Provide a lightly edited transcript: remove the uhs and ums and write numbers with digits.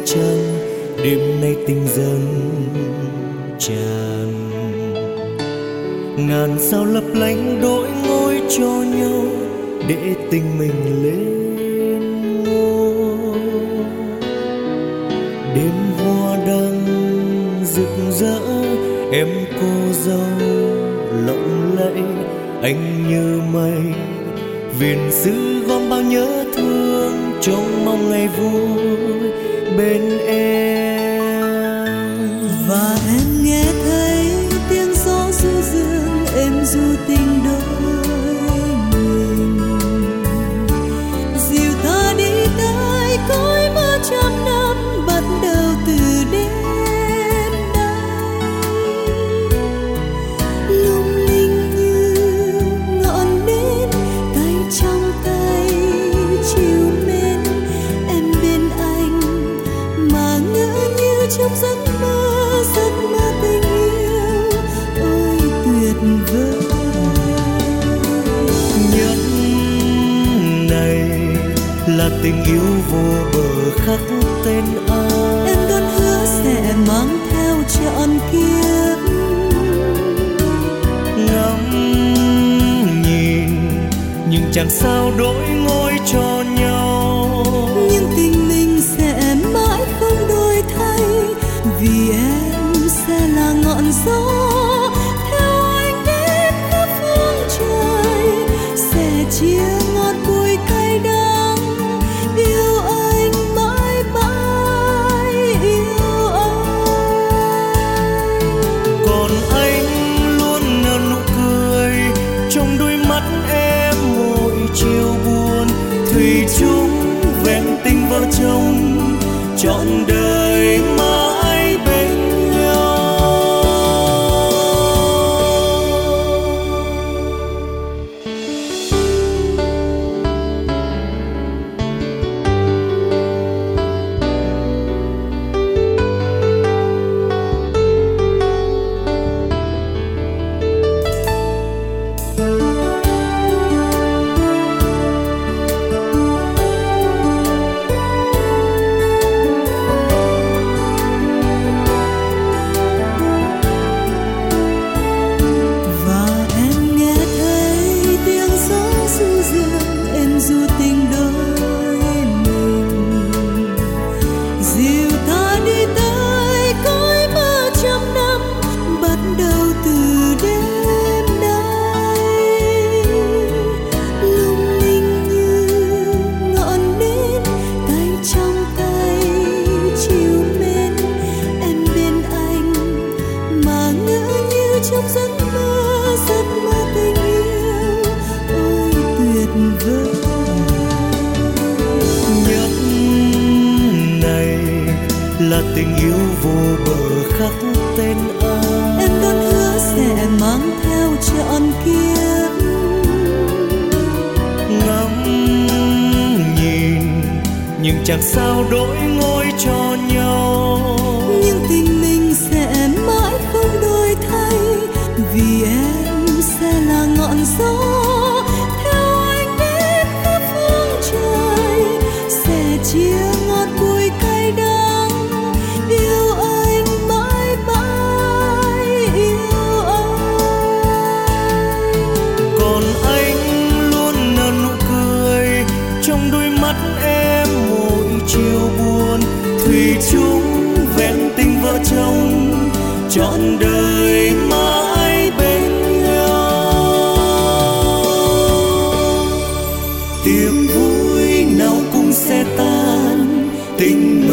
trăng, đêm nay tình dâng tràn. Ngàn sao lấp lánh đổi ngôi cho nhau để tình mình lên ngôi. Đêm hoa đăng rực rỡ, em cô dâu lộng lẫy, anh như mây viền xứ gom bao nhớ thương, trông mong ngày vui bên em. Và em nghe thấy tiếng gió du dương êm du tình đôi mình, dìu ta đi tới cõi mơ trăm năm bắt đầu từ đêm nay. Lung linh như ngọn nến, tay trong tay chiều mến, em bên anh mà ngỡ như trong giấc mơ tình yêu ôi tuyệt vời. Nhẫn này là tình yêu vô bờ khắc tên ai, Em luôn hứa sẽ mang theo trọn kiếp. ngắm nhìn nhưng chẳng sao đổi ngôi cho nhau. Nhưng tình mình sẽ mãi không đổi thay, vì em sẽ là ngọn gió theo anh đến khắp phương trời, sẽ chia ngọt bùi cay đắng, yêu anh mãi mãi yêu anh. Còn anh luôn nở nụ cười trong đôi mắt em mỗi chiều buồn, thủy chung vẹn tình vợ chồng trọn đời mãi bên nhau. Là tình yêu vô bờ khắc tên ai, em luôn hứa sẽ mang theo trọn kiếp. Ngắm nhìn nhưng chẳng sao đổi ngôi cho nhau. Nhưng tình mình sẽ mãi không đổi thay, vì em sẽ là ngọn gió theo anh đến khắp phương trời, sẽ chia ngọt bùi cay đắng, yêu anh mãi mãi yêu anh. Còn anh luôn nở nụ cười trong đôi mắt em mỗi chiều buồn, thủy chung vẹn tình vợ chồng trọn đời mãi bên nhau. Tiệc vui nào cũng sẽ tan, tình